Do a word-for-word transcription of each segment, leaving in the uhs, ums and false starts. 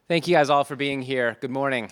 Thank you guys all for being here. Good morning.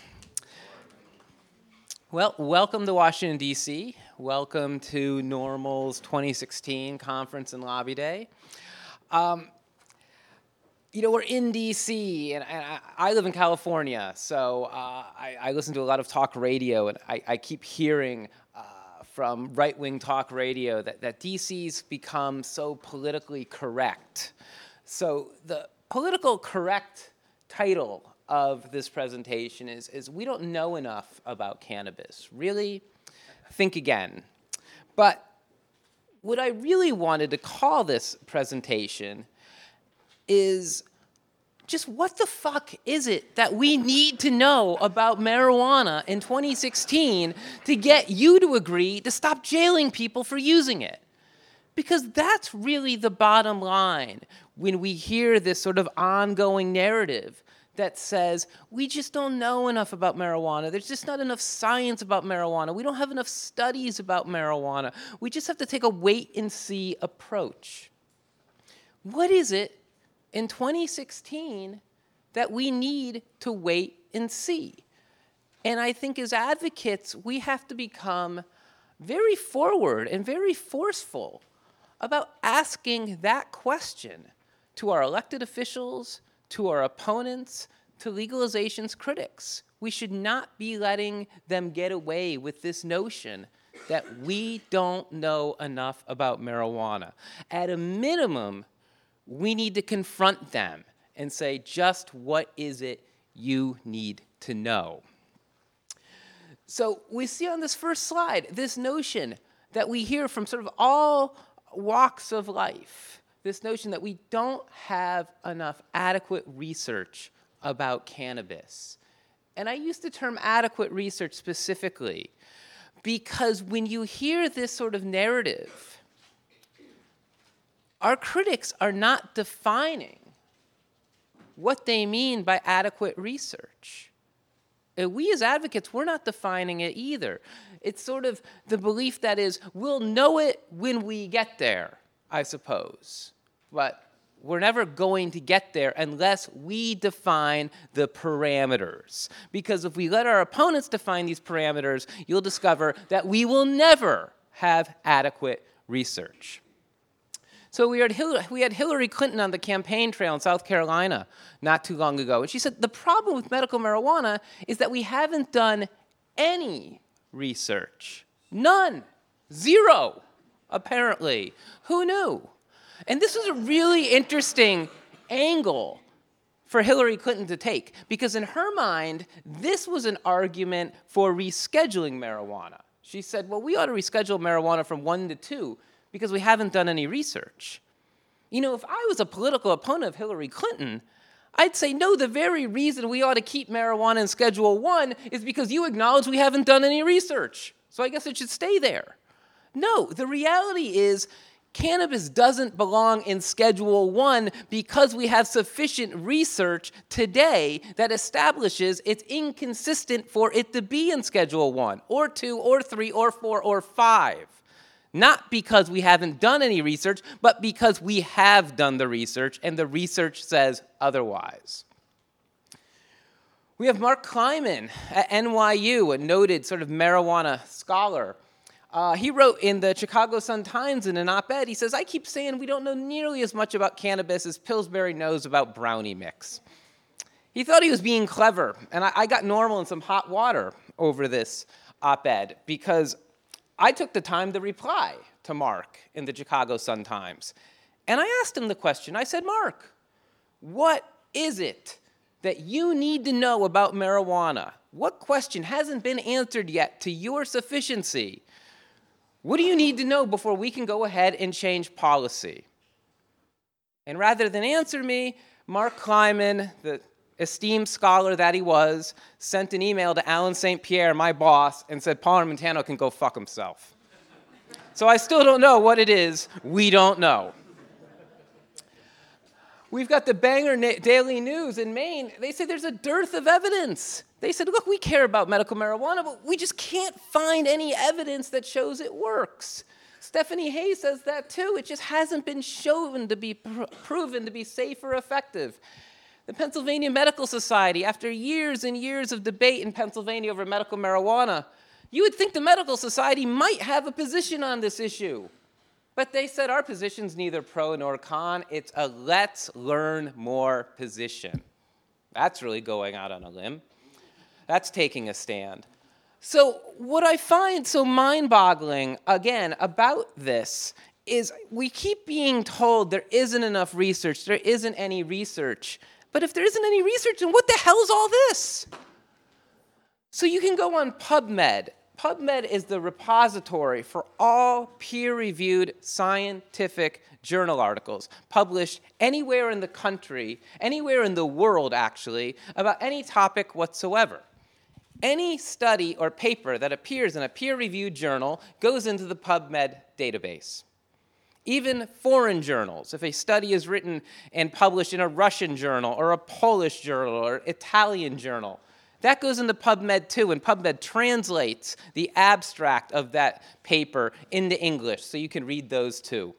Well, welcome to Washington, D C Welcome to NORML's twenty sixteen Conference and Lobby Day. Um, you know, we're in D C, and, and I, I live in California, so uh, I, I listen to a lot of talk radio, and I, I keep hearing uh, from right-wing talk radio that, that D C's become so politically correct. So the political correct title of this presentation is, is We Don't Know Enough About Cannabis. Really? Think again. But what I really wanted to call this presentation is just what the fuck is it that we need to know about marijuana in twenty sixteen to get you to agree to stop jailing people for using it? Because that's really the bottom line when we hear this sort of ongoing narrative that says, we just don't know enough about marijuana. There's just not enough science about marijuana. We don't have enough studies about marijuana. We just have to take a wait-and-see approach. What is it in twenty sixteen that we need to wait and see? And I think as advocates, we have to become very forward and very forceful about asking that question to our elected officials, to our opponents, to legalization's critics. We should not be letting them get away with this notion that we don't know enough about marijuana. At a minimum, we need to confront them and say, just what is it you need to know? So we see on this first slide this notion that we hear from sort of all walks of life, this notion that we don't have enough adequate research about cannabis. And I use the term adequate research specifically because when you hear this sort of narrative, our critics are not defining what they mean by adequate research. And we as advocates, we're not defining it either. It's sort of the belief that is, we'll know it when we get there, I suppose. But we're never going to get there unless we define the parameters. Because if we let our opponents define these parameters, you'll discover that we will never have adequate research. So we had, Hillary, we had Hillary Clinton on the campaign trail in South Carolina not too long ago. And she said, the problem with medical marijuana is that we haven't done any research. None. Zero, apparently. Who knew? And this was a really interesting angle for Hillary Clinton to take, because in her mind, this was an argument for rescheduling marijuana. She said, well, we ought to reschedule marijuana from one to two because we haven't done any research. You know, if I was a political opponent of Hillary Clinton, I'd say, no, the very reason we ought to keep marijuana in Schedule one is because you acknowledge we haven't done any research. So I guess it should stay there. No, the reality is cannabis doesn't belong in Schedule one because we have sufficient research today that establishes it's inconsistent for it to be in Schedule one, or two, or three, or four, or five. Not because we haven't done any research, but because we have done the research, and the research says otherwise. We have Mark Kleiman at N Y U, a noted sort of marijuana scholar. Uh, he wrote in the Chicago Sun-Times in an op-ed, he says, I keep saying we don't know nearly as much about cannabis as Pillsbury knows about brownie mix. He thought he was being clever, and I, I got NORML in some hot water over this op-ed because I took the time to reply to Mark in the Chicago Sun-Times. And I asked him the question. I said, Mark, what is it that you need to know about marijuana? What question hasn't been answered yet to your sufficiency? What do you need to know before we can go ahead and change policy? And rather than answer me, Mark Kleiman, the esteemed scholar that he was, sent an email to Alan Saint Pierre, my boss, and said, Paul Armentano can go fuck himself. So I still don't know what it is we don't know. We've got the Bangor Daily News in Maine. They say there's a dearth of evidence. They said, look, we care about medical marijuana, but we just can't find any evidence that shows it works. Stephanie Hayes says that too. It just hasn't been shown to be pr- proven to be safe or effective. The Pennsylvania Medical Society, after years and years of debate in Pennsylvania over medical marijuana, you would think the Medical Society might have a position on this issue. But they said our position's neither pro nor con. It's a let's learn more position. That's really going out on a limb. That's taking a stand. So what I find so mind-boggling, again, about this is we keep being told there isn't enough research, there isn't any research. But if there isn't any research, then what the hell is all this? So you can go on PubMed. PubMed is the repository for all peer-reviewed scientific journal articles published anywhere in the country, anywhere in the world, actually, about any topic whatsoever. Any study or paper that appears in a peer-reviewed journal goes into the PubMed database. Even foreign journals, if a study is written and published in a Russian journal or a Polish journal or Italian journal, that goes into PubMed too, and PubMed translates the abstract of that paper into English, so you can read those too.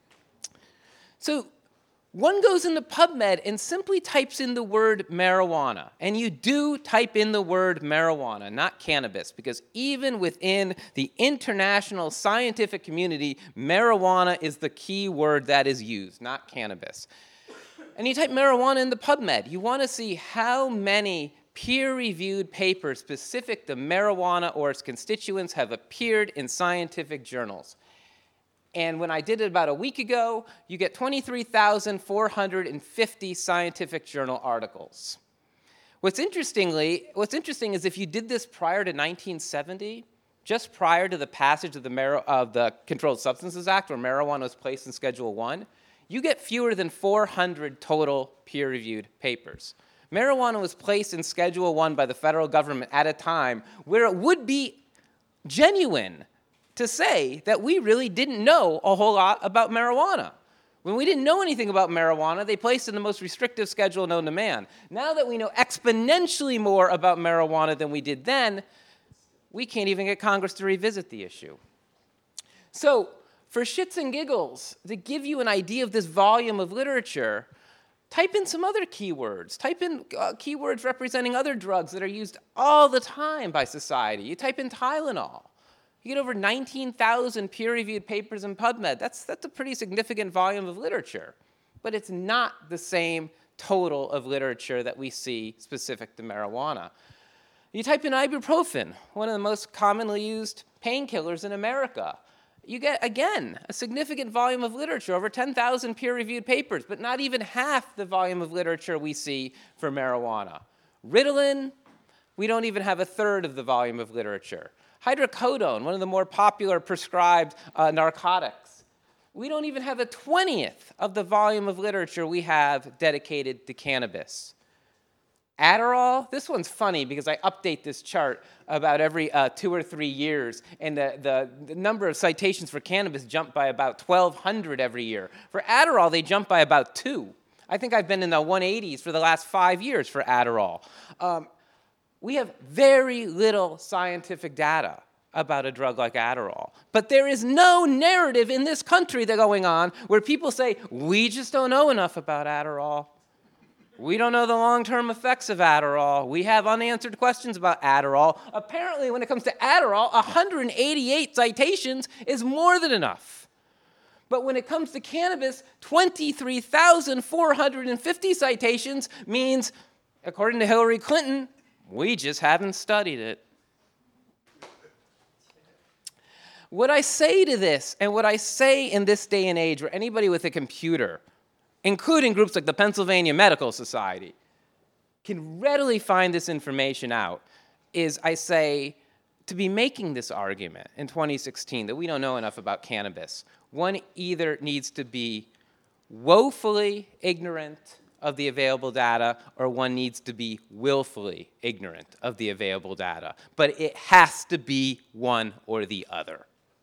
So one goes into PubMed and simply types in the word marijuana. And you do type in the word marijuana, not cannabis, because even within the international scientific community, marijuana is the key word that is used, not cannabis. And you type marijuana into PubMed. You want to see how many peer-reviewed papers specific to marijuana or its constituents have appeared in scientific journals. And when I did it about a week ago, you get twenty-three thousand four hundred fifty scientific journal articles. What's interestingly, what's interesting is if you did this prior to nineteen seventy, just prior to the passage of the, Mar- of the Controlled Substances Act, where marijuana was placed in Schedule one, you get fewer than four hundred total peer-reviewed papers. Marijuana was placed in Schedule one by the federal government at a time where it would be genuine to say that we really didn't know a whole lot about marijuana. When we didn't know anything about marijuana, they placed it in the most restrictive schedule known to man. Now that we know exponentially more about marijuana than we did then, we can't even get Congress to revisit the issue. So, for shits and giggles, to give you an idea of this volume of literature, type in some other keywords. Type in uh, keywords representing other drugs that are used all the time by society. You type in Tylenol. You get over nineteen thousand peer-reviewed papers in PubMed. That's, that's a pretty significant volume of literature. But it's not the same total of literature that we see specific to marijuana. You type in ibuprofen, one of the most commonly used painkillers in America. You get, again, a significant volume of literature, over ten thousand peer-reviewed papers, but not even half the volume of literature we see for marijuana. Ritalin, we don't even have a third of the volume of literature. Hydrocodone, one of the more popular prescribed uh, narcotics. We don't even have a twentieth of the volume of literature we have dedicated to cannabis. Adderall, this one's funny because I update this chart about every uh, two or three years, and the, the, the number of citations for cannabis jump by about twelve hundred every year. For Adderall, they jump by about two. I think I've been in the one eighties for the last five years for Adderall. Um, We have very little scientific data about a drug like Adderall. But there is no narrative in this country that's going on where people say, we just don't know enough about Adderall. We don't know the long-term effects of Adderall. We have unanswered questions about Adderall. Apparently, when it comes to Adderall, one hundred eighty-eight citations is more than enough. But when it comes to cannabis, twenty-three thousand four hundred fifty citations means, according to Hillary Clinton, we just haven't studied it. What I say to this, and what I say in this day and age where anybody with a computer, including groups like the Pennsylvania Medical Society, can readily find this information out, is I say, to be making this argument in twenty sixteen that we don't know enough about cannabis, one either needs to be woefully ignorant of the available data, or one needs to be willfully ignorant of the available data. But it has to be one or the other.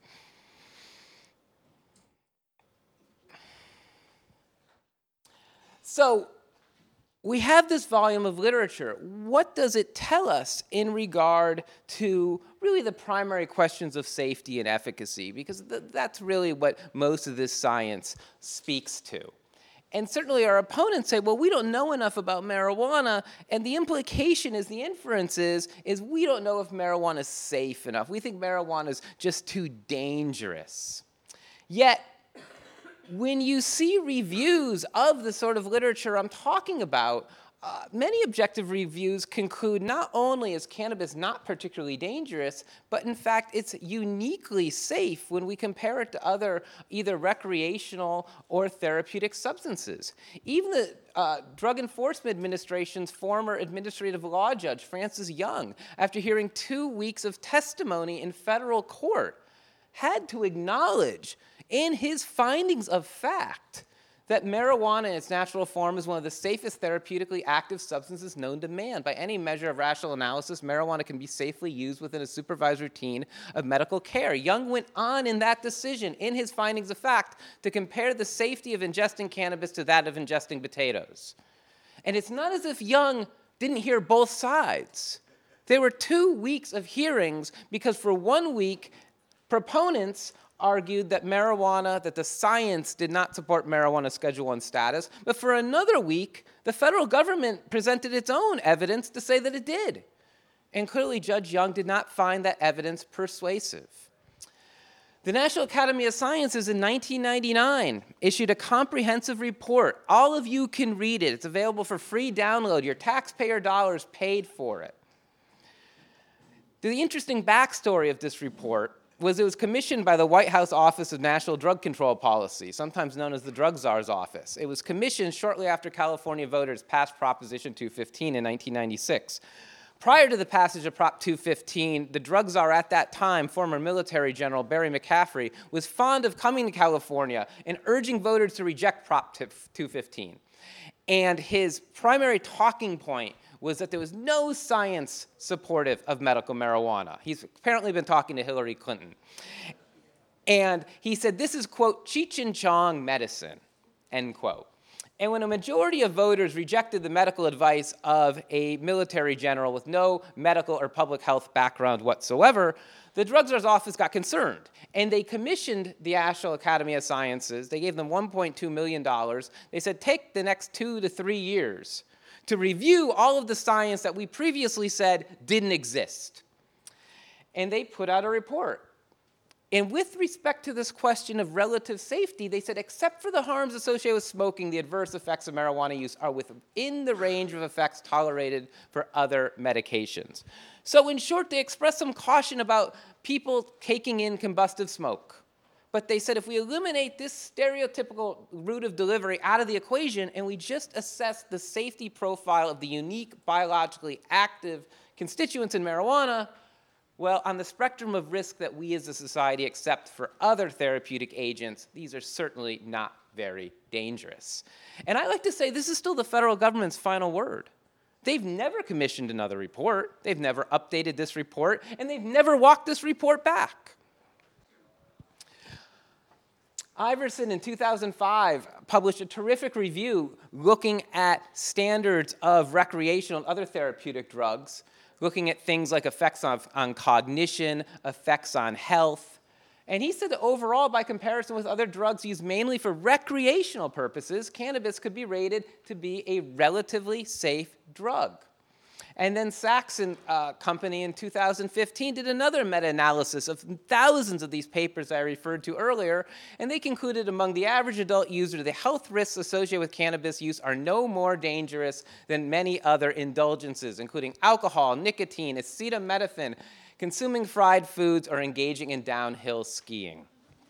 So we have this volume of literature. What does it tell us in regard to really the primary questions of safety and efficacy? Because th- that's really what most of this science speaks to. And certainly our opponents say, well, we don't know enough about marijuana, and the implication is, the inference is, is we don't know if marijuana is safe enough. We think marijuana is just too dangerous. Yet, when you see reviews of the sort of literature I'm talking about, Uh, many objective reviews conclude not only is cannabis not particularly dangerous, but in fact it's uniquely safe when we compare it to other either recreational or therapeutic substances. Even the uh, Drug Enforcement Administration's former administrative law judge, Francis Young, after hearing two weeks of testimony in federal court, had to acknowledge in his findings of fact that marijuana in its natural form is one of the safest therapeutically active substances known to man. By any measure of rational analysis, marijuana can be safely used within a supervised routine of medical care. Young went on in that decision, in his findings of fact, to compare the safety of ingesting cannabis to that of ingesting potatoes. And it's not as if Young didn't hear both sides. There were two weeks of hearings because for one week, proponents argued that marijuana, that the science did not support marijuana Schedule one status, but for another week, the federal government presented its own evidence to say that it did. And clearly, Judge Young did not find that evidence persuasive. The National Academy of Sciences in nineteen ninety-nine issued a comprehensive report. All of you can read it. It's available for free download. Your taxpayer dollars paid for it. The interesting backstory of this report was it was commissioned by the White House Office of National Drug Control Policy, sometimes known as the Drug Czar's office. It was commissioned shortly after California voters passed Proposition two fifteen in nineteen ninety-six. Prior to the passage of Prop two fifteen, the drug czar at that time, former military general Barry McCaffrey, was fond of coming to California and urging voters to reject Prop two fifteen. And his primary talking point was that there was no science supportive of medical marijuana. He's apparently been talking to Hillary Clinton. And he said, this is, quote, Cheech and Chong medicine, end quote. And when a majority of voters rejected the medical advice of a military general with no medical or public health background whatsoever, the Drug Czar's office got concerned. And they commissioned the National Academy of Sciences. They gave them one point two million dollars. They said, take the next two to three years to review all of the science that we previously said didn't exist. And they put out a report. And with respect to this question of relative safety, they said, except for the harms associated with smoking, the adverse effects of marijuana use are within the range of effects tolerated for other medications. So in short, they expressed some caution about people taking in combustive smoke. But they said if we eliminate this stereotypical route of delivery out of the equation and we just assess the safety profile of the unique biologically active constituents in marijuana, well, on the spectrum of risk that we as a society accept for other therapeutic agents, these are certainly not very dangerous. And I like to say this is still the federal government's final word. They've never commissioned another report. They've never updated this report, and they've never walked this report back. Iverson in two thousand five published a terrific review looking at standards of recreational and other therapeutic drugs, looking at things like effects on, on cognition, effects on health. And he said that overall, by comparison with other drugs used mainly for recreational purposes, cannabis could be rated to be a relatively safe drug. And then Sachs and uh, Company in two thousand fifteen did another meta-analysis of thousands of these papers I referred to earlier, and they concluded among the average adult user, the health risks associated with cannabis use are no more dangerous than many other indulgences, including alcohol, nicotine, acetaminophen, consuming fried foods, or engaging in downhill skiing.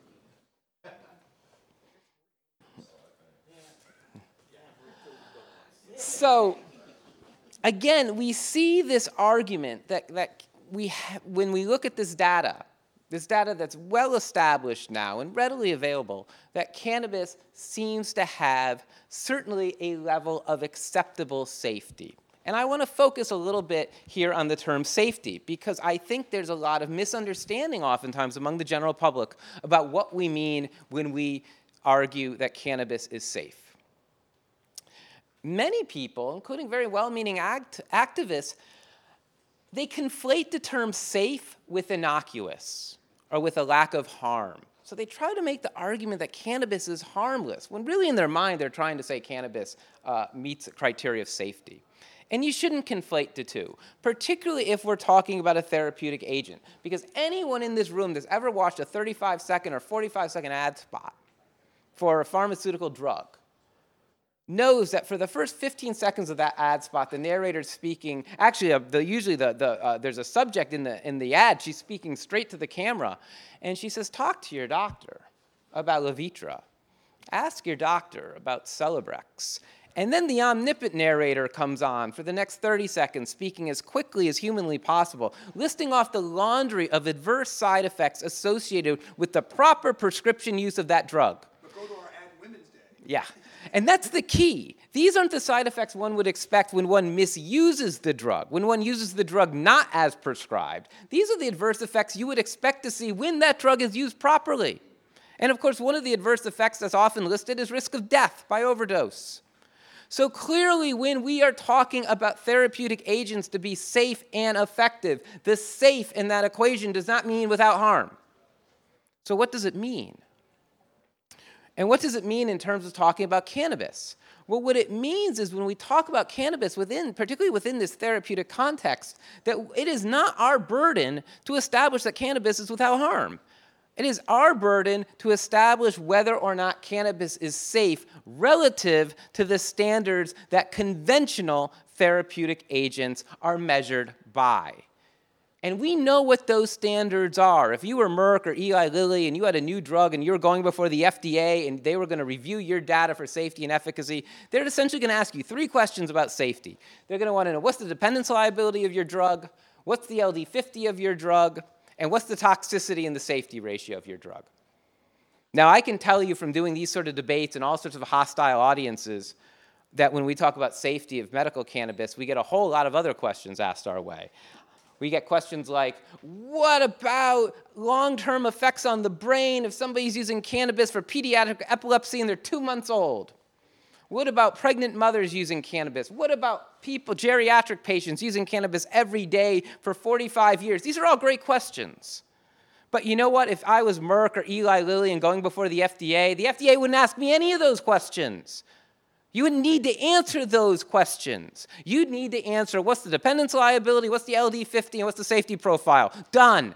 So, again, we see this argument that, that we ha- when we look at this data, this data that's well established now and readily available, that cannabis seems to have certainly a level of acceptable safety. And I want to focus a little bit here on the term safety, because I think there's a lot of misunderstanding oftentimes among the general public about what we mean when we argue that cannabis is safe. Many people, including very well-meaning act activists, they conflate the term safe with innocuous or with a lack of harm. So they try to make the argument that cannabis is harmless, when really in their mind they're trying to say cannabis uh, meets the criteria of safety. And you shouldn't conflate the two, particularly if we're talking about a therapeutic agent, because anyone in this room that's ever watched a thirty-five second or forty-five second ad spot for a pharmaceutical drug knows that for the first fifteen seconds of that ad spot, the narrator's speaking, actually, uh, the, usually the, the, uh, there's a subject in the, in the ad, she's speaking straight to the camera, and she says, talk to your doctor about Levitra. Ask your doctor about Celebrex. And then the omnipotent narrator comes on for the next thirty seconds, speaking as quickly as humanly possible, listing off the laundry of adverse side effects associated with the proper prescription use of that drug. But go to our ad Women's Day. Yeah. And that's the key. These aren't the side effects one would expect when one misuses the drug, when one uses the drug not as prescribed. These are the adverse effects you would expect to see when that drug is used properly. And of course, one of the adverse effects that's often listed is risk of death by overdose. So clearly, when we are talking about therapeutic agents to be safe and effective, the safe in that equation does not mean without harm. So what does it mean? And what does it mean in terms of talking about cannabis? Well, what it means is when we talk about cannabis, within, particularly within this therapeutic context, that it is not our burden to establish that cannabis is without harm. It is our burden to establish whether or not cannabis is safe relative to the standards that conventional therapeutic agents are measured by. And we know what those standards are. If you were Merck or Eli Lilly and you had a new drug and you were going before the F D A and they were going to review your data for safety and efficacy, they're essentially going to ask you three questions about safety. They're going to want to know what's the dependence liability of your drug, what's the L D fifty of your drug, and what's the toxicity and the safety ratio of your drug. Now, I can tell you from doing these sort of debates and all sorts of hostile audiences that when we talk about safety of medical cannabis, we get a whole lot of other questions asked our way. We get questions like, what about long-term effects on the brain if somebody's using cannabis for pediatric epilepsy and they're two months old? What about pregnant mothers using cannabis? What about people, geriatric patients using cannabis every day for forty-five years? These are all great questions. But you know what? If I was Merck or Eli Lilly and going before the F D A, the F D A wouldn't ask me any of those questions. You would need to answer those questions. You'd need to answer what's the dependence liability, what's the L D fifty, and what's the safety profile. Done.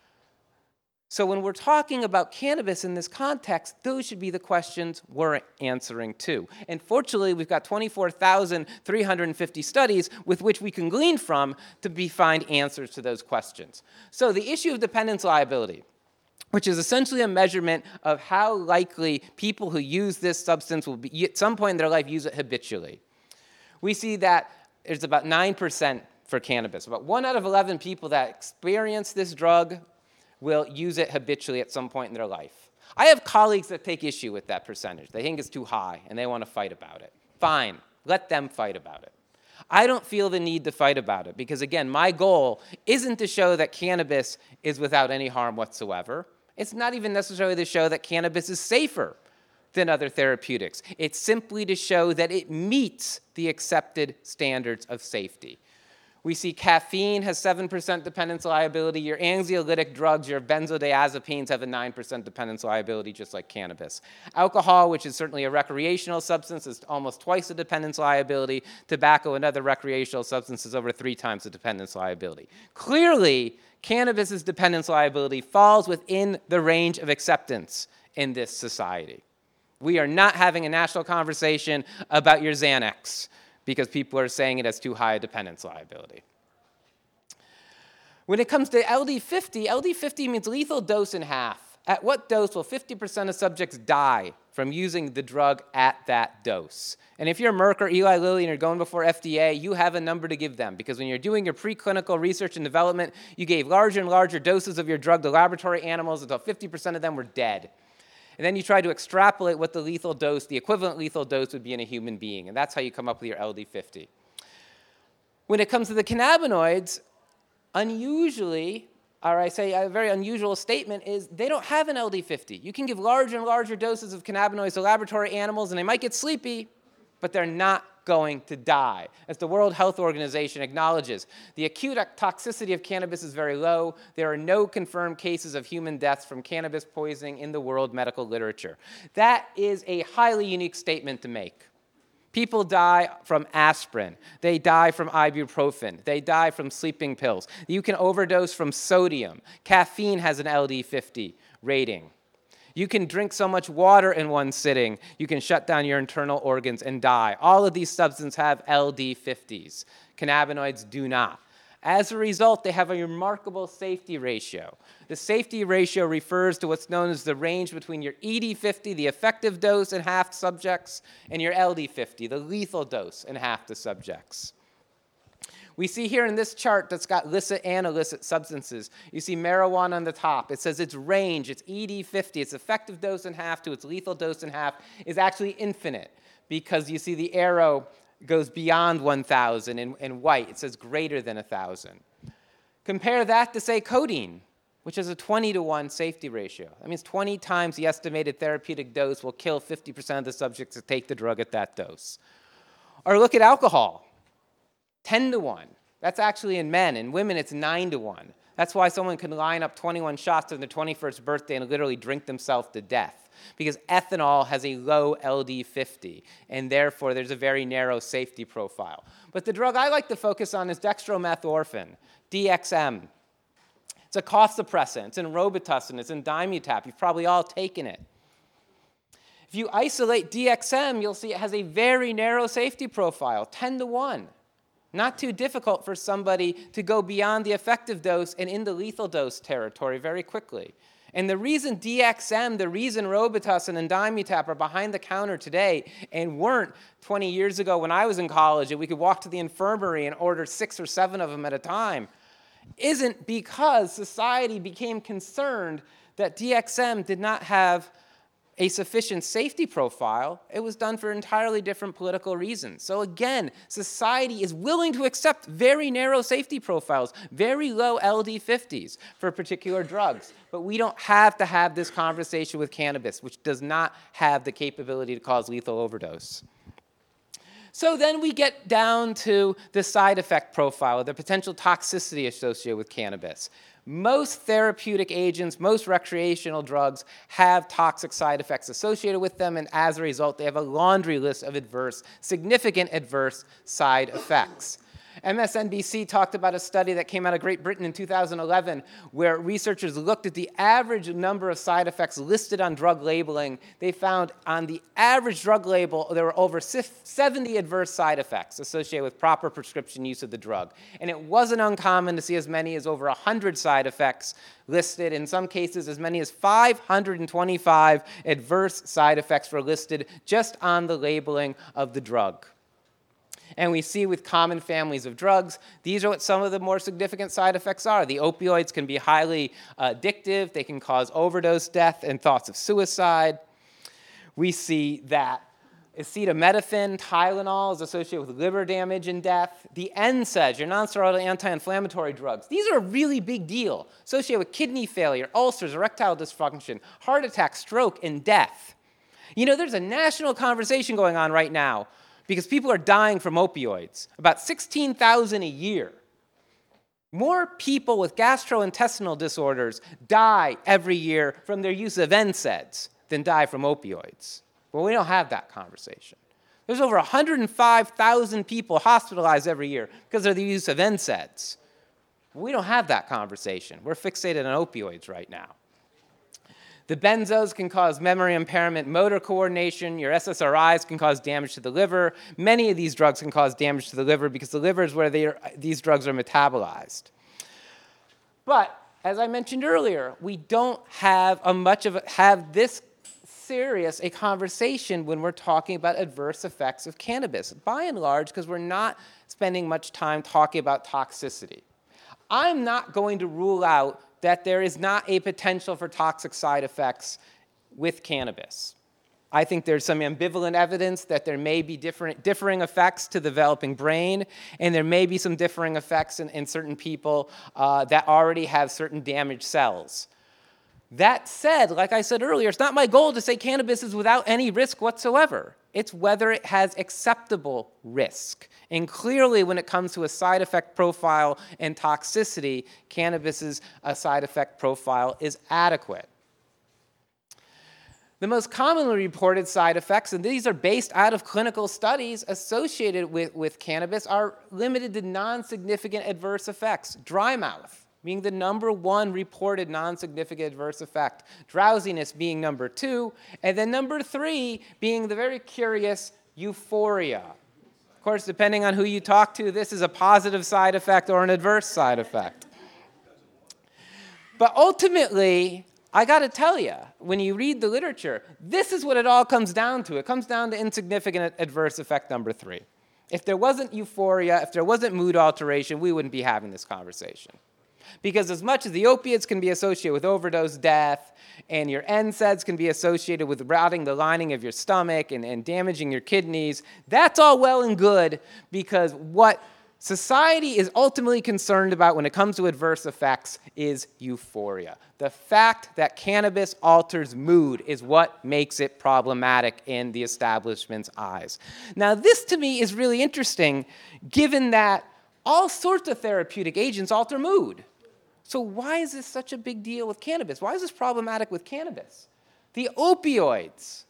So when we're talking about cannabis in this context, those should be the questions we're answering too. And fortunately, we've got twenty-four thousand three hundred fifty studies with which we can glean from to be, find answers to those questions. So the issue of dependence liability, which is essentially a measurement of how likely people who use this substance will be, at some point in their life, use it habitually. We see that there's about nine percent for cannabis. About one out of eleven people that experience this drug will use it habitually at some point in their life. I have colleagues that take issue with that percentage. They think it's too high, and they want to fight about it. Fine, let them fight about it. I don't feel the need to fight about it because, again, my goal isn't to show that cannabis is without any harm whatsoever. It's not even necessarily to show that cannabis is safer than other therapeutics. It's simply to show that it meets the accepted standards of safety. We see caffeine has seven percent dependence liability. Your anxiolytic drugs, your benzodiazepines have a nine percent dependence liability, just like cannabis. Alcohol, which is certainly a recreational substance, is almost twice the dependence liability. Tobacco and other recreational substances over three times the dependence liability. Clearly, cannabis's dependence liability falls within the range of acceptance in this society. We are not having a national conversation about your Xanax because people are saying it has too high a dependence liability. When it comes to L D fifty, L D fifty means lethal dose in half. At what dose will fifty percent of subjects die from using the drug at that dose? And if you're Merck or Eli Lilly and you're going before F D A, you have a number to give them because when you're doing your preclinical research and development, you gave larger and larger doses of your drug to laboratory animals until fifty percent of them were dead. And then you try to extrapolate what the lethal dose, the equivalent lethal dose would be in a human being. And that's how you come up with your L D fifty. When it comes to the cannabinoids, unusually, or I say a very unusual statement is they don't have an L D fifty. You can give larger and larger doses of cannabinoids to laboratory animals and they might get sleepy, but they're not going to die. As the World Health Organization acknowledges, the acute toxicity of cannabis is very low. There are no confirmed cases of human deaths from cannabis poisoning in the world medical literature. That is a highly unique statement to make. People die from aspirin. They die from ibuprofen. They die from sleeping pills. You can overdose from sodium. Caffeine has an L D fifty rating. You can drink so much water in one sitting, you can shut down your internal organs and die. All of these substances have L D fifties. Cannabinoids do not. As a result, they have a remarkable safety ratio. The safety ratio refers to what's known as the range between your E D fifty, the effective dose in half subjects, and your L D fifty, the lethal dose in half the subjects. We see here in this chart that's got licit and illicit substances. You see marijuana on the top. It says its range, its E D fifty, its effective dose in half to its lethal dose in half is actually infinite because you see the arrow goes beyond one thousand in, in white. It says greater than one thousand. Compare that to, say, codeine, which has a twenty to one safety ratio. That means twenty times the estimated therapeutic dose will kill fifty percent of the subjects that take the drug at that dose. Or look at alcohol, ten to one. That's actually in men. In women, it's nine to one. That's why someone can line up twenty-one shots on their twenty-first birthday and literally drink themselves to death, because ethanol has a low L D fifty, and therefore there's a very narrow safety profile. But the drug I like to focus on is dextromethorphan, D X M. It's a cough suppressant. It's in Robitussin. It's in Dimutap. You've probably all taken it. If you isolate D X M, you'll see it has a very narrow safety profile, ten to one. Not too difficult for somebody to go beyond the effective dose and into lethal dose territory very quickly. And the reason D X M, the reason Robitussin and Dimutap are behind the counter today and weren't twenty years ago when I was in college and we could walk to the infirmary and order six or seven of them at a time, isn't because society became concerned that D X M did not have a sufficient safety profile. It was done for entirely different political reasons. So again, society is willing to accept very narrow safety profiles, very low L D fifties for particular drugs. But we don't have to have this conversation with cannabis, which does not have the capability to cause lethal overdose. So then we get down to the side effect profile, the potential toxicity associated with cannabis. Most therapeutic agents, most recreational drugs have toxic side effects associated with them, and as a result, they have a laundry list of adverse, significant adverse side effects. M S N B C talked about a study that came out of Great Britain in two thousand eleven where researchers looked at the average number of side effects listed on drug labeling. They found on the average drug label there were over seventy adverse side effects associated with proper prescription use of the drug. And it wasn't uncommon to see as many as over one hundred side effects listed. In some cases, as many as five hundred twenty-five adverse side effects were listed just on the labeling of the drug. And we see with common families of drugs, these are what some of the more significant side effects are. The opioids can be highly uh, addictive. They can cause overdose death and thoughts of suicide. We see that acetaminophen, Tylenol is associated with liver damage and death. The N SAIDs, your nonsteroidal anti-inflammatory drugs, these are a really big deal, associated with kidney failure, ulcers, erectile dysfunction, heart attack, stroke, and death. You know, there's a national conversation going on right now because people are dying from opioids, about sixteen thousand a year. More people with gastrointestinal disorders die every year from their use of N SAIDs than die from opioids. Well, we don't have that conversation. There's over one hundred five thousand people hospitalized every year because of the use of N SAIDs. We don't have that conversation. We're fixated on opioids right now. The benzos can cause memory impairment, motor coordination. Your S S R Is can cause damage to the liver. Many of these drugs can cause damage to the liver because the liver is where they are, these drugs are metabolized. But as I mentioned earlier, we don't have a much of a, have this serious a conversation when we're talking about adverse effects of cannabis, by and large, because we're not spending much time talking about toxicity. I'm not going to rule out that there is not a potential for toxic side effects with cannabis. I think there's some ambivalent evidence that there may be different, differing effects to the developing brain, and there may be some differing effects in, in certain people uh, that already have certain damaged cells. That said, like I said earlier, it's not my goal to say cannabis is without any risk whatsoever. It's whether it has acceptable risk. And clearly, when it comes to a side effect profile and toxicity, cannabis's uh, side effect profile is adequate. The most commonly reported side effects, and these are based out of clinical studies associated with, with cannabis, are limited to non-significant adverse effects. Dry mouth being the number one reported non-significant adverse effect. Drowsiness being number two. And then number three being the very curious euphoria. Of course, depending on who you talk to, this is a positive side effect or an adverse side effect. But ultimately, I got to tell you, when you read the literature, this is what it all comes down to. It comes down to insignificant adverse effect number three. If there wasn't euphoria, if there wasn't mood alteration, we wouldn't be having this conversation. Because as much as the opiates can be associated with overdose death, and your N SAIDs can be associated with rotting the lining of your stomach and, and damaging your kidneys, that's all well and good, because what society is ultimately concerned about when it comes to adverse effects is euphoria. The fact that cannabis alters mood is what makes it problematic in the establishment's eyes. Now, this to me is really interesting, given that all sorts of therapeutic agents alter mood. So why is this such a big deal with cannabis? Why is this problematic with cannabis? The opioids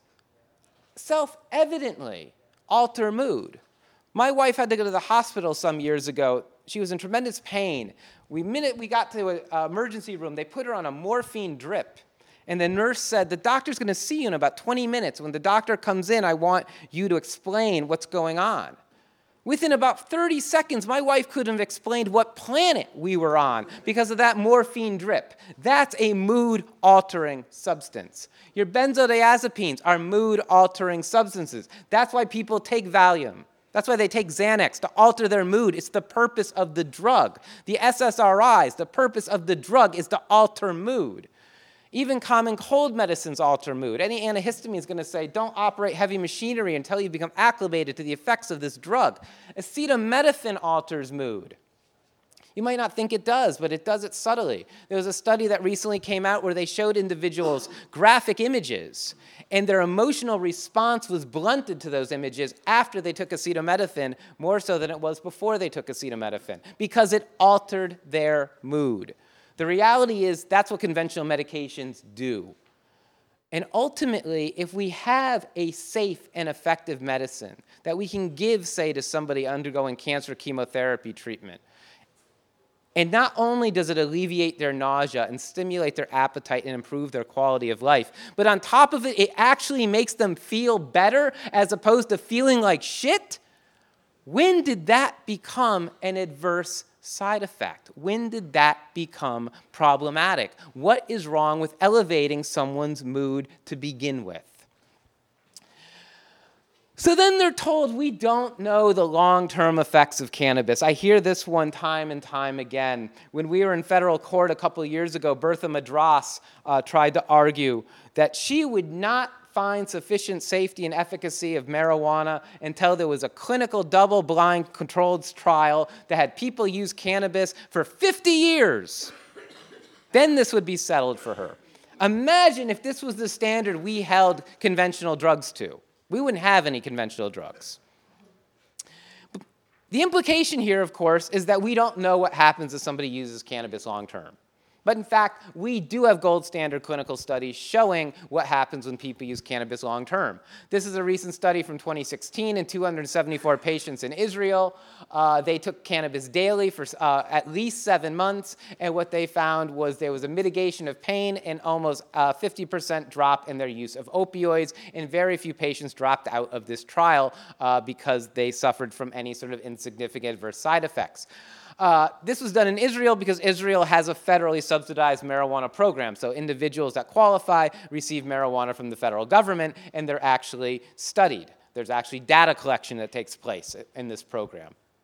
self-evidently alter mood. My wife had to go to the hospital some years ago. She was in tremendous pain. We minute we got to an emergency room, they put her on a morphine drip. And the nurse said, the doctor's going to see you in about twenty minutes. When the doctor comes in, I want you to explain what's going on. Within about thirty seconds, my wife couldn't have explained what planet we were on because of that morphine drip. That's a mood-altering substance. Your benzodiazepines are mood-altering substances. That's why people take Valium. That's why they take Xanax, to alter their mood. It's the purpose of the drug. The S S R Is, the purpose of the drug is to alter mood. Even common cold medicines alter mood. Any antihistamine is going to say, don't operate heavy machinery until you become acclimated to the effects of this drug. Acetaminophen alters mood. You might not think it does, but it does it subtly. There was a study that recently came out where they showed individuals graphic images, and their emotional response was blunted to those images after they took acetaminophen, more so than it was before they took acetaminophen, because it altered their mood. The reality is that's what conventional medications do. And ultimately, if we have a safe and effective medicine that we can give, say, to somebody undergoing cancer chemotherapy treatment, and not only does it alleviate their nausea and stimulate their appetite and improve their quality of life, but on top of it, it actually makes them feel better as opposed to feeling like shit, when did that become an adverse side effect? When did that become problematic? What is wrong with elevating someone's mood to begin with? So then they're told, we don't know the long-term effects of cannabis. I hear this one time and time again. When we were in federal court a couple of years ago, Bertha Madras uh, tried to argue that she would not find sufficient safety and efficacy of marijuana until there was a clinical double-blind controlled trial that had people use cannabis for fifty years. Then this would be settled for her. Imagine if this was the standard we held conventional drugs to. We wouldn't have any conventional drugs. The implication here, of course, is that we don't know what happens if somebody uses cannabis long term. But in fact, we do have gold standard clinical studies showing what happens when people use cannabis long term. This is a recent study from twenty sixteen in two hundred seventy-four patients in Israel. Uh, they took cannabis daily for uh, at least seven months, and what they found was there was a mitigation of pain and almost a fifty percent drop in their use of opioids, and very few patients dropped out of this trial uh, because they suffered from any sort of insignificant adverse side effects. Uh, this was done in Israel because Israel has a federally subsidized marijuana program. So individuals that qualify receive marijuana from the federal government, and they're actually studied. There's actually data collection that takes place in this program.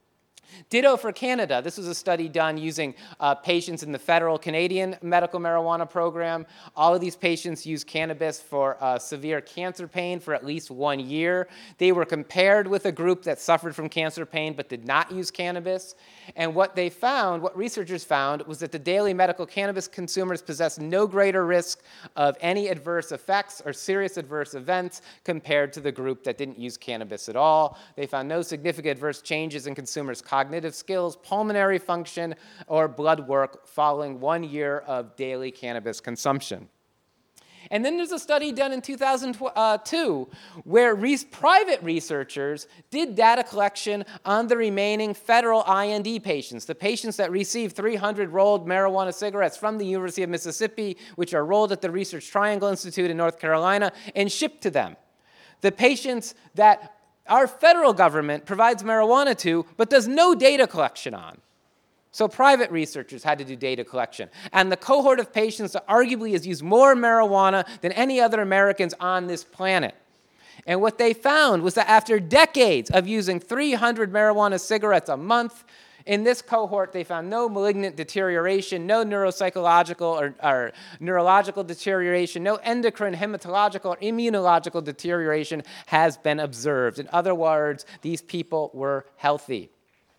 Ditto for Canada. This was a study done using uh, patients in the federal Canadian medical marijuana program. All of these patients used cannabis for uh, severe cancer pain for at least one year. They were compared with a group that suffered from cancer pain but did not use cannabis. And what they found, what researchers found, was that the daily medical cannabis consumers possess no greater risk of any adverse effects or serious adverse events compared to the group that didn't use cannabis at all. They found no significant adverse changes in consumers' cognitive skills, pulmonary function, or blood work following one year of daily cannabis consumption. And then there's a study done in two thousand two where re- private researchers did data collection on the remaining federal I N D patients, the patients that received three hundred rolled marijuana cigarettes from the University of Mississippi, which are rolled at the Research Triangle Institute in North Carolina, and shipped to them. The patients that our federal government provides marijuana to, but does no data collection on. So private researchers had to do data collection. And the cohort of patients that arguably has used more marijuana than any other Americans on this planet. And what they found was that after decades of using three hundred marijuana cigarettes a month, in this cohort, they found no malignant deterioration, no neuropsychological or, or neurological deterioration, no endocrine, hematological, or immunological deterioration has been observed. In other words, these people were healthy.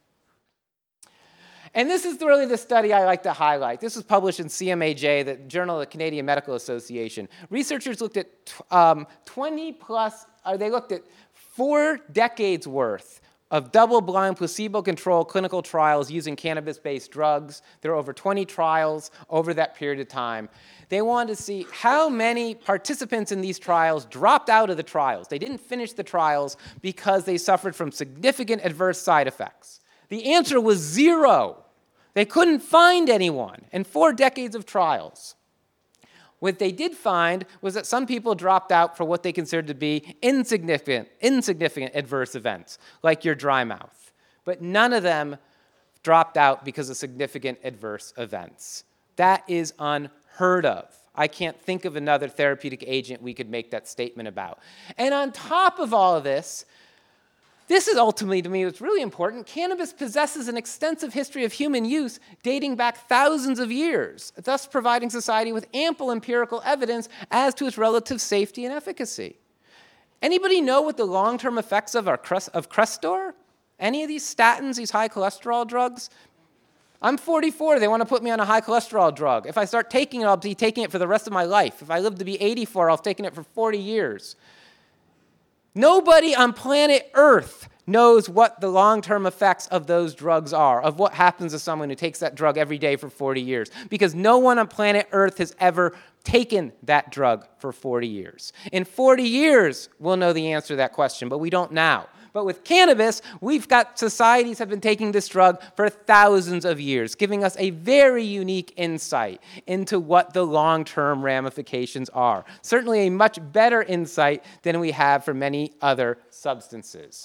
And this is really the study I like to highlight. This was published in C M A J, the Journal of the Canadian Medical Association. Researchers looked at um, twenty plus, or they looked at four decades worth of double-blind, placebo-controlled clinical trials using cannabis-based drugs. There were over twenty trials over that period of time. They wanted to see how many participants in these trials dropped out of the trials. They didn't finish the trials because they suffered from significant adverse side effects. The answer was zero. They couldn't find anyone in four decades of trials. What they did find was that some people dropped out for what they considered to be insignificant, insignificant adverse events, like your dry mouth. But none of them dropped out because of significant adverse events. That is unheard of. I can't think of another therapeutic agent we could make that statement about. And on top of all of this, this is ultimately, to me, what's really important. Cannabis possesses an extensive history of human use dating back thousands of years, thus providing society with ample empirical evidence as to its relative safety and efficacy. Anybody know what the long-term effects of, our Crest, of Crestor? Any of these statins, these high cholesterol drugs? I'm forty-four. They want to put me on a high cholesterol drug. If I start taking it, I'll be taking it for the rest of my life. If I live to be eighty-four, I'll be taking it for forty years. Nobody on planet Earth knows what the long-term effects of those drugs are, of what happens to someone who takes that drug every day for forty years, because no one on planet Earth has ever taken that drug for forty years. In forty years, we'll know the answer to that question, but we don't now. But with cannabis, we've got societies have been taking this drug for thousands of years, giving us a very unique insight into what the long-term ramifications are. Certainly a much better insight than we have for many other substances.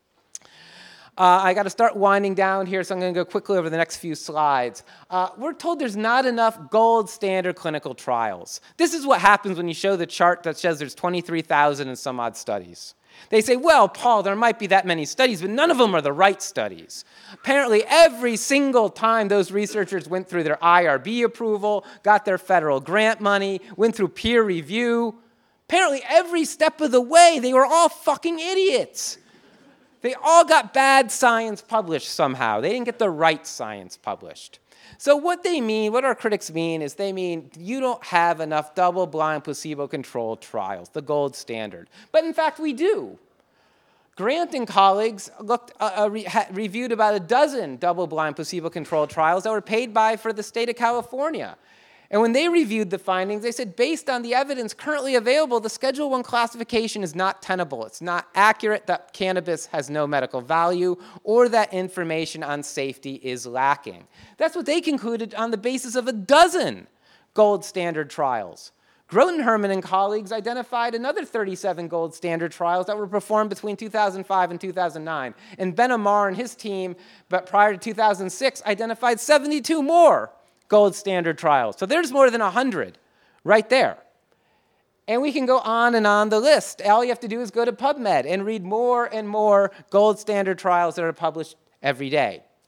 Uh, I got to start winding down here, so I'm going to go quickly over the next few slides. Uh, we're told there's not enough gold standard clinical trials. This is what happens when you show the chart that says there's twenty-three thousand and some odd studies. They say, well, Paul, there might be that many studies, but none of them are the right studies. Apparently, every single time those researchers went through their I R B approval, got their federal grant money, went through peer review, apparently every step of the way, they were all fucking idiots. They all got bad science published somehow. They didn't get the right science published. So what they mean, what our critics mean, is they mean you don't have enough double-blind, placebo-controlled trials, the gold standard. But in fact, we do. Grant and colleagues looked, uh, uh, re- ha- reviewed about a dozen double-blind, placebo-controlled trials that were paid by for the state of California. And when they reviewed the findings, they said, based on the evidence currently available, the Schedule one classification is not tenable. It's not accurate that cannabis has no medical value or that information on safety is lacking. That's what they concluded on the basis of a dozen gold standard trials. Grotenherman and colleagues identified another thirty-seven gold standard trials that were performed between two thousand five and two thousand nine. And Ben Amar and his team, but prior to two thousand six, identified seventy-two more gold standard trials. So there's more than one hundred right there. And we can go on and on the list. All you have to do is go to PubMed and read more and more gold standard trials that are published every day.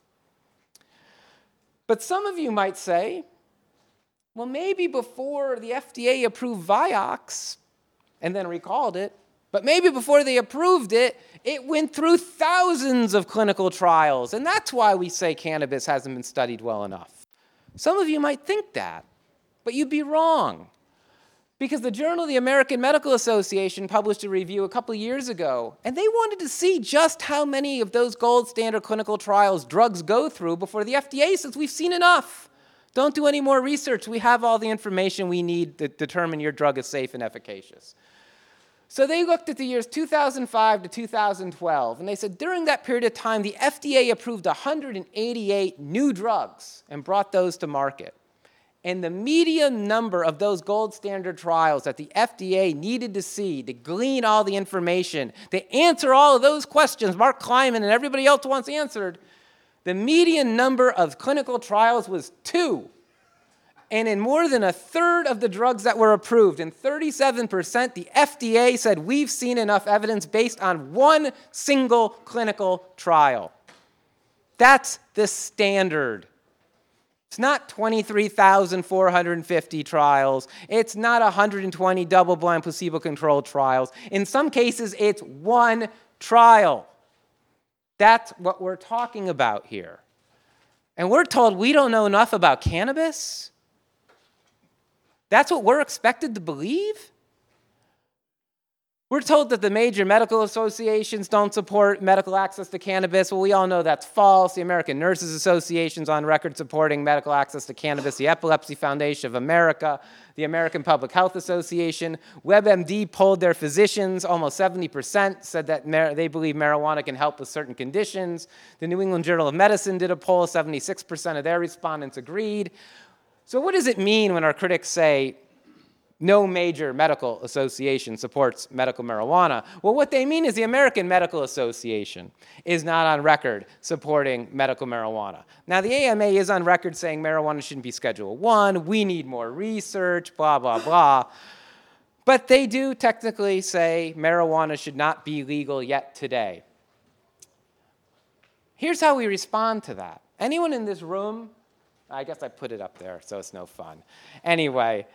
But some of you might say, well, maybe before the F D A approved Vioxx and then recalled it, but maybe before they approved it, it went through thousands of clinical trials, and that's why we say cannabis hasn't been studied well enough. Some of you might think that, but you'd be wrong. Because the Journal of the American Medical Association published a review a couple of years ago, and they wanted to see just how many of those gold standard clinical trials drugs go through before the F D A says we've seen enough. Don't do any more research. We have all the information we need to determine your drug is safe and efficacious. So they looked at the years two thousand five to two thousand twelve, and they said during that period of time, the F D A approved one hundred eighty-eight new drugs and brought those to market. And the median number of those gold standard trials that the F D A needed to see to glean all the information, to answer all of those questions Mark Kleiman and everybody else wants answered, the median number of clinical trials was two. And in more than a third of the drugs that were approved, in thirty-seven percent, the F D A said we've seen enough evidence based on one single clinical trial. That's the standard. It's not twenty-three thousand four hundred fifty trials. It's not one hundred twenty double-blind placebo-controlled trials. In some cases, it's one trial. That's what we're talking about here. And we're told we don't know enough about cannabis? That's what we're expected to believe? We're told that the major medical associations don't support medical access to cannabis. Well, we all know that's false. The American Nurses Association is on record supporting medical access to cannabis. The Epilepsy Foundation of America, the American Public Health Association, WebMD polled their physicians. Almost seventy percent said that mar- they believe marijuana can help with certain conditions. The New England Journal of Medicine did a poll. seventy-six percent of their respondents agreed. So what does it mean when our critics say, no major medical association supports medical marijuana? Well, what they mean is the American Medical Association is not on record supporting medical marijuana. Now, the A M A is on record saying marijuana shouldn't be Schedule one, we need more research, blah, blah, blah. But they do technically say marijuana should not be legal yet today. Here's how we respond to that. Anyone in this room? I guess I put it up there, so it's no fun. Anyway,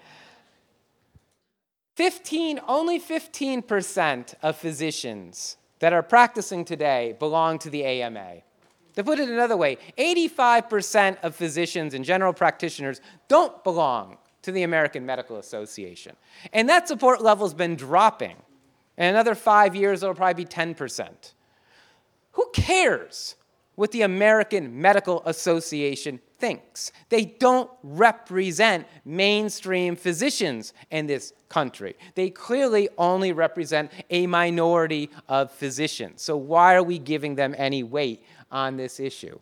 fifteen, only fifteen percent of physicians that are practicing today belong to the A M A. To put it another way, eighty-five percent of physicians and general practitioners don't belong to the American Medical Association. And that support level's been dropping. In another five years, it'll probably be ten percent. Who cares what the American Medical Association thinks? They don't represent mainstream physicians in this country. They clearly only represent a minority of physicians. So why are we giving them any weight on this issue?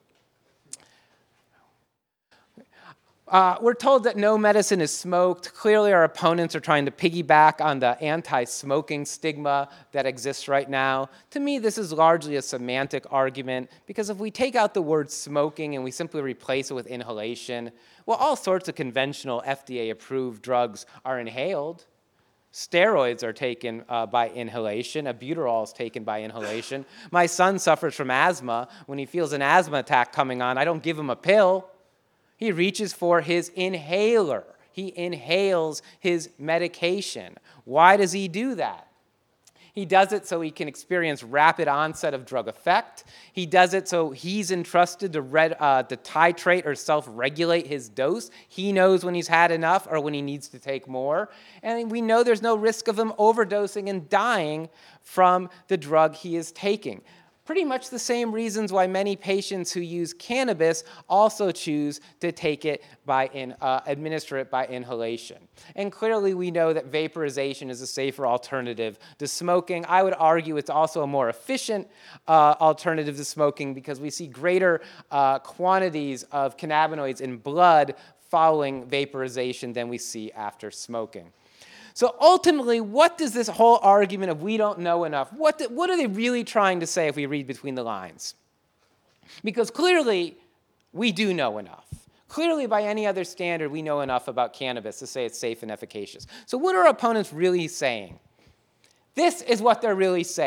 Uh, we're told that no medicine is smoked. Clearly, our opponents are trying to piggyback on the anti-smoking stigma that exists right now. To me, this is largely a semantic argument, because if we take out the word smoking and we simply replace it with inhalation, well, all sorts of conventional F D A-approved drugs are inhaled. Steroids are taken uh, by inhalation. Albuterol is taken by inhalation. My son suffers from asthma. When he feels an asthma attack coming on, I don't give him a pill. He reaches for his inhaler. He inhales his medication. Why does he do that? He does it so he can experience rapid onset of drug effect. He does it so he's entrusted to, red, uh, to titrate or self-regulate his dose. He knows when he's had enough or when he needs to take more. And we know there's no risk of him overdosing and dying from the drug he is taking. Pretty much the same reasons why many patients who use cannabis also choose to take it by in, uh, administer it by inhalation. And clearly we know that vaporization is a safer alternative to smoking. I would argue it's also a more efficient uh, alternative to smoking, because we see greater uh, quantities of cannabinoids in blood following vaporization than we see after smoking. So ultimately, what does this whole argument of we don't know enough, what, do, what are they really trying to say if we read between the lines? Because clearly, we do know enough. Clearly, by any other standard, we know enough about cannabis to say it's safe and efficacious. So what are opponents really saying? This is what they're really saying.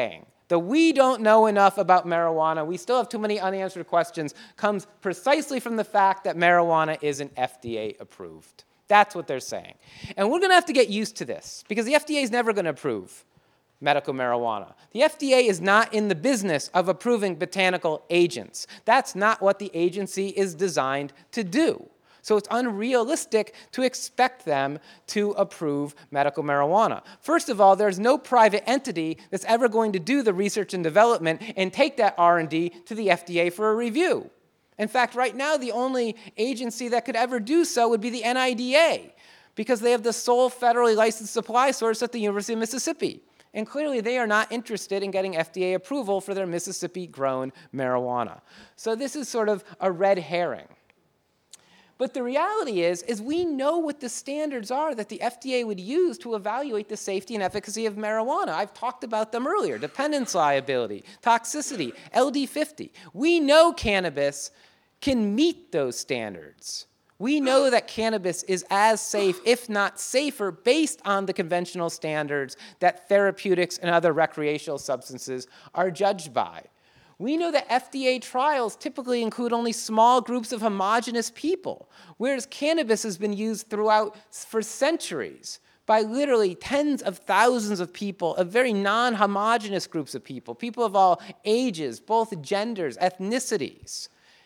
the we don't know enough about marijuana, we still have too many unanswered questions, comes precisely from the fact that marijuana isn't F D A approved. That's what they're saying. And we're going to have to get used to this, because the F D A is never going to approve medical marijuana. The F D A is not in the business of approving botanical agents. That's not what the agency is designed to do. So it's unrealistic to expect them to approve medical marijuana. First of all, there's no private entity that's ever going to do the research and development and take that R and D to the F D A for a review. In fact, right now, the only agency that could ever do so would be the N I D A, because they have the sole federally licensed supply source at the University of Mississippi. And clearly, they are not interested in getting F D A approval for their Mississippi-grown marijuana. So this is sort of a red herring. But the reality is, is we know what the standards are that the F D A would use to evaluate the safety and efficacy of marijuana. I've talked about them earlier: dependence liability, toxicity, L D fifty. We know cannabis can meet those standards. We know that cannabis is as safe, if not safer, based on the conventional standards that therapeutics and other recreational substances are judged by. We know that F D A trials typically include only small groups of homogenous people, whereas cannabis has been used throughout for centuries by literally tens of thousands of people, of very non-homogenous groups of people, people of all ages, both genders, ethnicities.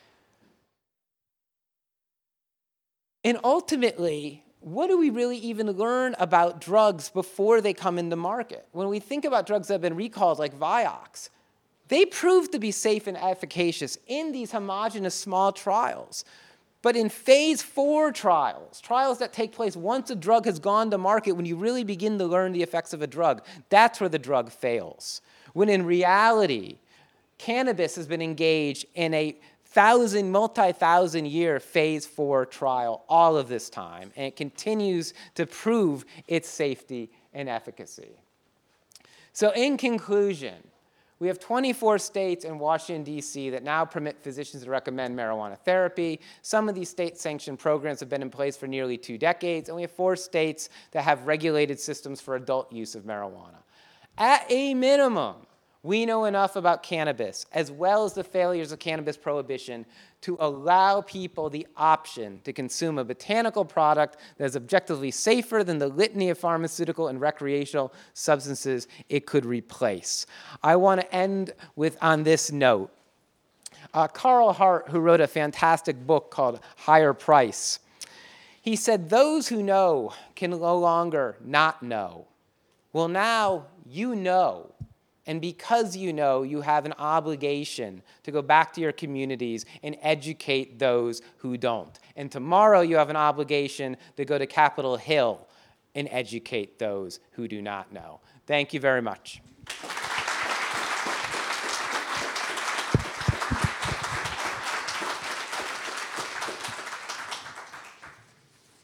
And ultimately, what do we really even learn about drugs before they come into market? When we think about drugs that have been recalled, like Vioxx, they proved to be safe and efficacious in these homogeneous small trials. But in phase four trials, trials that take place once a drug has gone to market, when you really begin to learn the effects of a drug, that's where the drug fails. When in reality, cannabis has been engaged in a thousand, multi-thousand year phase four trial all of this time, and it continues to prove its safety and efficacy. So in conclusion, we have twenty-four states and Washington, D C that now permit physicians to recommend marijuana therapy. Some of these state-sanctioned programs have been in place for nearly two decades, and we have four states that have regulated systems for adult use of marijuana. At a minimum, we know enough about cannabis, as well as the failures of cannabis prohibition, to allow people the option to consume a botanical product that is objectively safer than the litany of pharmaceutical and recreational substances it could replace. I want to end with, on this note, uh, Carl Hart, who wrote a fantastic book called Higher Price, he said, "Those who know can no longer not know." Well, now you know. And because you know, you have an obligation to go back to your communities and educate those who don't. And tomorrow you have an obligation to go to Capitol Hill and educate those who do not know. Thank you very much.